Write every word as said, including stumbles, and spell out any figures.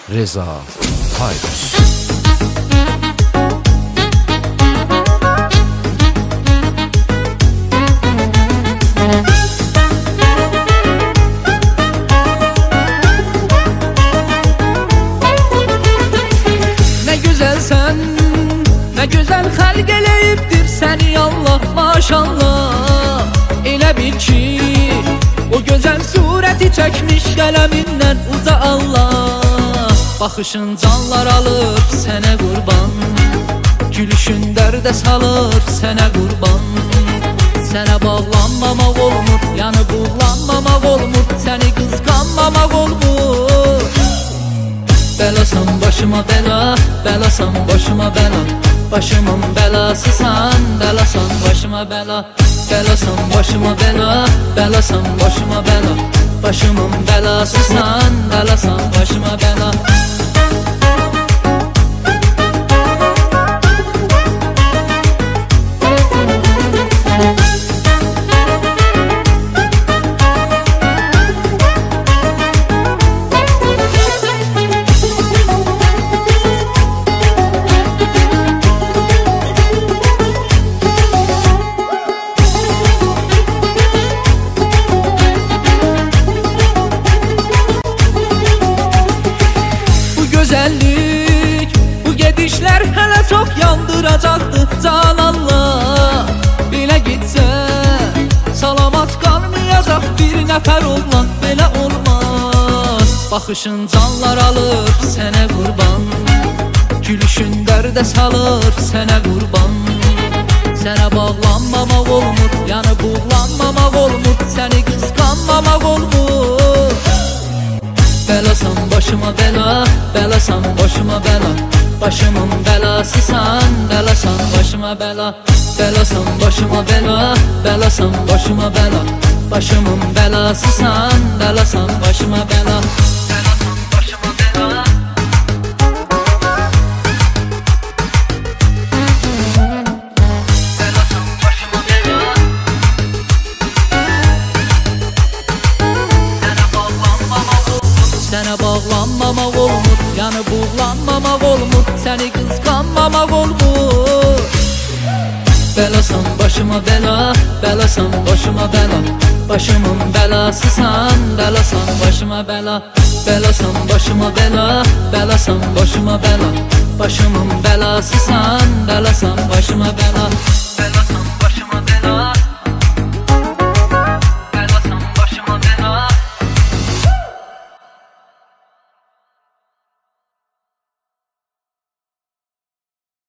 Reza Tayfur. Ne güzel sen, ne güzel xəlq eləyibdir səni Allah maşallah. Elə bil ki, o gözəl surəti çəkmiş qələmindən uca Allah. Baxışın canlar alır sənə qurban, gülüşün dərdə salır sənə qurban. Sənə bağlanmamaq olmur, yanı buğlanmamaq olmur, səni qısqanmamaq olmur. Bəlasan başıma bəla, bəlasan başıma bəla, başımın bəlasısan, bəlasan başıma bəla. Bəlasan başıma bəla, bəlasan başıma bəla, başımın bəlasısan, bəlasan başıma bəla. Güzellik, bu gedişler hele çok yandıracaktı can Allah. Belə gitsə, salamat qalmayacaq bir nəfər olan, belə olmaz. Baxışın canlar alır sənə qurban, gülüşün dərdə salır sənə qurban. Sənə bağlanmamaq olmur, yanı buğlanmamaq olmur, səni qısqanmamaq olmur. Bəlasan başıma bəla, bəlasan başıma bəla, başımın bəlasısan, bəlasan başıma bəla. Bəlasan başıma bəla, bəlasan başıma bəla, başımın bəlasısan, bəlasan başıma bəla. Bəlasan başıma bəla. Sənə bağlanmamaq olmur, yanı buğlanmamaq olmur, səni qısqanmamaq olmur. Bəlasan başıma bəla, bəlasan başıma bəla, başımın bəlasısan, bəlasan başıma bəla. Bəlasan başıma bəla, bəlasan başıma bəla, başımın bəlasısan, bəlasan başıma bəla. Bəlasan